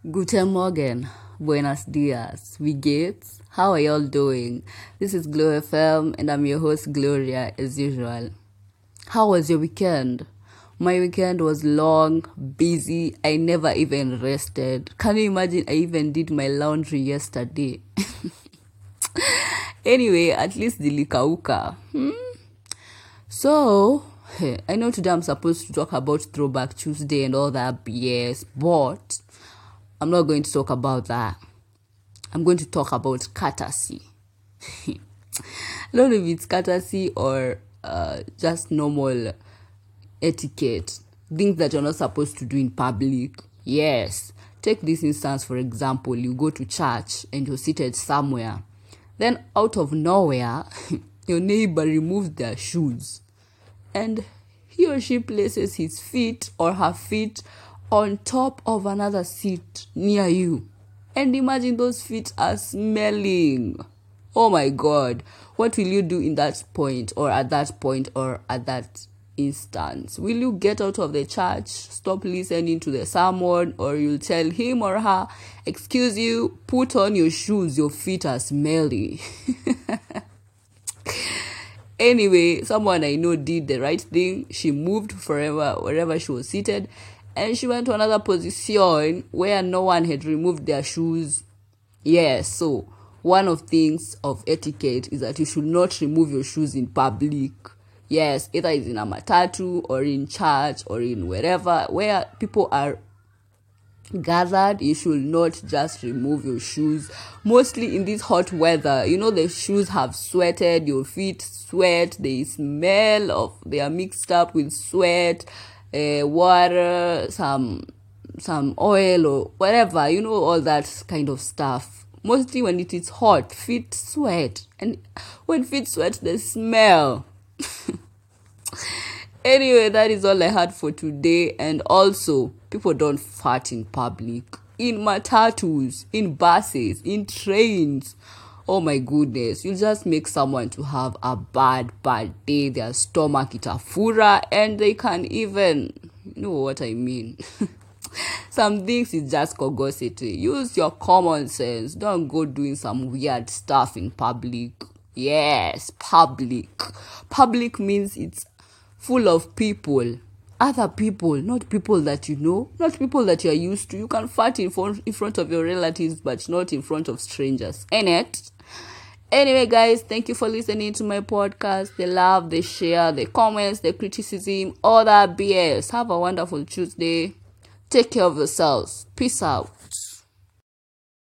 Guten Morgen, buenos dias, wie geht's? How are y'all doing? This is Glow FM and I'm your host Gloria as usual. How was your weekend? My weekend was long, busy, I never even rested. Can you imagine I even did my laundry yesterday? Anyway, at least nilikauka. So, I know today I'm supposed to talk about Throwback Tuesday and all that BS, but I'm not going to talk about that. I'm going to talk about courtesy. I don't know if it's courtesy or just normal etiquette. Things that you're not supposed to do in public. Yes. Take this instance, for example. You go to church and you're seated somewhere. Then out of nowhere, your neighbor removes their shoes. And he or she places his feet or her feet on top of another seat near you. And imagine those feet are smelling. Oh my God. What will you do in that point or at that instance? Will you get out of the church, stop listening to the sermon, or you'll tell him or her, excuse you, put on your shoes, your feet are smelly. Anyway, someone I know did the right thing. She moved forever wherever she was seated, and she went to another position where no one had removed their shoes. Yes, so one of things of etiquette is that you should not remove your shoes in public. Yes, either it's in a matatu or in church or in wherever where people are gathered. You should not just remove your shoes, mostly in this hot weather. You know, the shoes have sweated, your feet sweat, they are mixed up with sweat, water, some oil or whatever, you know, all that kind of stuff. Mostly when it is hot, feet sweat, and when feet sweat, they smell. Anyway, that is all I had for today. And also, people don't fart in public. In matatus, in buses, in trains. Oh my goodness. You just make someone to have a bad day. Their stomach itafura and they can even, you know what I mean. Some things is just cogosity. Use your common sense. Don't go doing some weird stuff in public. Yes, public. Public means it's full of people, other people, not people that you know, not people that you're used to. You can fart in front of your relatives, but not in front of strangers. Ain't? Anyway, guys, thank you for listening to my podcast. The love, the share, the comments, the criticism, all that BS. Have a wonderful Tuesday. Take care of yourselves. Peace out.